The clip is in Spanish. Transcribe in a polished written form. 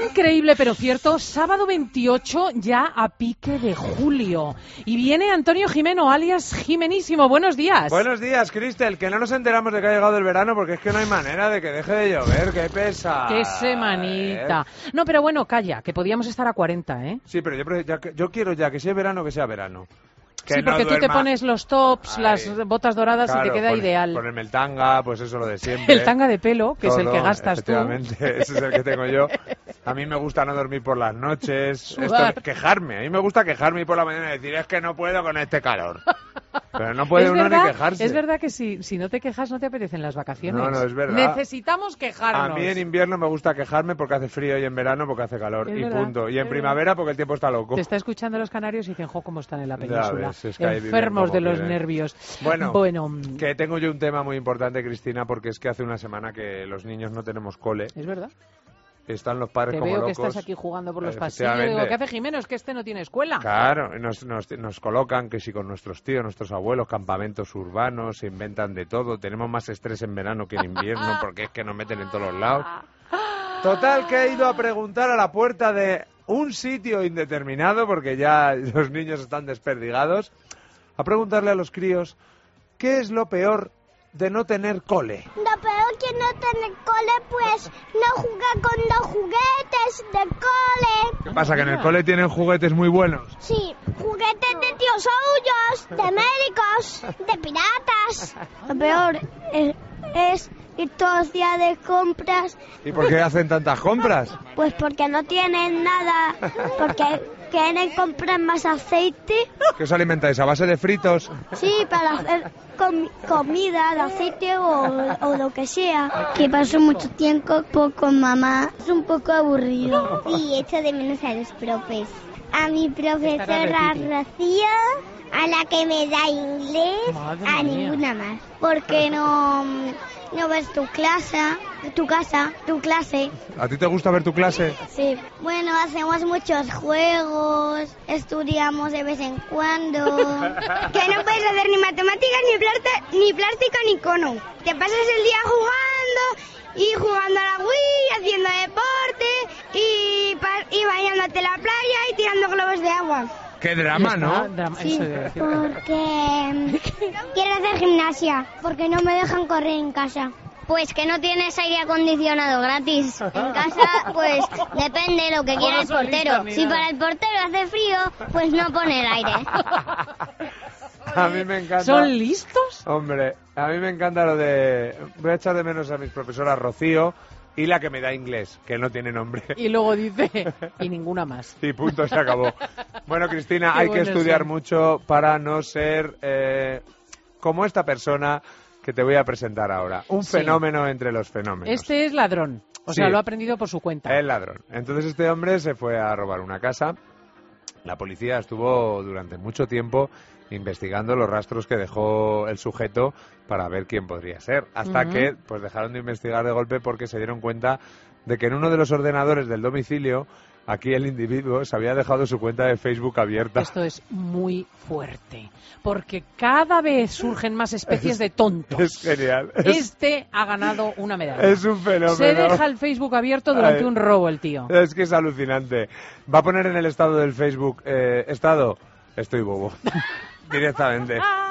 Increíble pero cierto, sábado 28 ya a pique de julio. Y viene Antonio Jimeno, alias Jimenísimo. Buenos días. Buenos días, Cristel. Que no nos enteramos de que ha llegado el verano porque es que no hay manera de que deje de llover. ¡Qué pesa! ¡Qué semanita! No, pero bueno, calla, que podíamos estar a 40, ¿eh? Sí, pero yo quiero ya que sea verano, que sea verano. Que sí, porque no tú te pones los tops, las botas doradas, claro, y te queda ideal. Ponerme el tanga, pues eso lo de siempre. El tanga de pelo, que todo, es el que gastas tú. Efectivamente, ese es el que tengo yo. A mí me gusta no dormir por las noches, quejarme. A mí me gusta quejarme y por la mañana decir, es que no puedo con este calor. Pero no puede uno ni quejarse. Es verdad que si no te quejas no te apetecen las vacaciones. No, es verdad. Necesitamos quejarnos. A mí en invierno me gusta quejarme porque hace frío y en verano porque hace calor. Y punto. Y en primavera porque el tiempo está loco. Te está escuchando los canarios y dicen, jo, cómo están en la península. Ves, es que enfermos de los nervios. Bueno, que tengo yo un tema muy importante, Cristina, porque es que hace una semana que los niños no tenemos cole. Es verdad. Están los padres te como veo locos. Que estás aquí jugando por los pasillos. Digo, ¿qué hace Jimeno? Es que este no tiene escuela. Claro, nos colocan que si con nuestros tíos, nuestros abuelos, campamentos urbanos, se inventan de todo. Tenemos más estrés en verano que en invierno porque es que nos meten en todos los lados. Total, que he ido a preguntar a la puerta de un sitio indeterminado, porque ya los niños están desperdigados, a preguntarle a los críos qué es lo peor de no tener cole. Lo peor que no tener cole, pues no jugar con los juguetes de cole. ¿Qué pasa, que en el cole tienen juguetes muy buenos? Sí, juguetes de dinosaurios, de médicos, de piratas. Lo peor es ir todos los días de compras. ¿Y por qué hacen tantas compras? Pues porque no tienen nada, porque quieren comprar más aceite. ¿Qué os alimentáis? ¿A base de fritos? Sí, para hacer comida, de aceite o lo que sea. Que paso mucho tiempo con mamá. Es un poco aburrido. Sí, echo de menos a los profes. A mi profesora Rocío, a la que me da inglés, a ninguna más. Porque no ves tu clase. ¿A ti te gusta ver tu clase? Sí. Bueno, hacemos muchos juegos, estudiamos de vez en cuando. Que no puedes hacer ni matemáticas, ni plástica, ni cono. Te pasas el día jugando a la Wii, haciendo deporte y bañándote en la playa y tirando globos de agua. ¡Qué drama!, ¿no? Sí, porque quiero hacer gimnasia, porque no me dejan correr en casa. Pues que no tienes aire acondicionado gratis. En casa, pues depende de lo que quiera el portero. Si para el portero hace frío, pues no pone el aire. A mí me encanta. ¿Son listos? Hombre, a mí me encanta lo de... Voy a echar de menos a mis profesoras Rocío y la que me da inglés, que no tiene nombre. Y luego dice, y ninguna más. Y punto, se acabó. Bueno, Cristina, hay que estudiar mucho para no ser como esta persona que te voy a presentar ahora. Un fenómeno entre los fenómenos. Este es ladrón, o sea, lo ha aprendido por su cuenta. Es ladrón. Entonces este hombre se fue a robar una casa. La policía estuvo durante mucho tiempo investigando los rastros que dejó el sujeto para ver quién podría ser. Hasta que pues dejaron de investigar de golpe porque se dieron cuenta de que en uno de los ordenadores del domicilio, aquí el individuo se había dejado su cuenta de Facebook abierta. Esto es muy fuerte, porque cada vez surgen más especies de tontos. Es genial. Este ha ganado una medalla. Es un fenómeno. Se deja el Facebook abierto durante un robo el tío. Es que es alucinante. Va a poner en el estado del Facebook, estoy bobo. Directamente.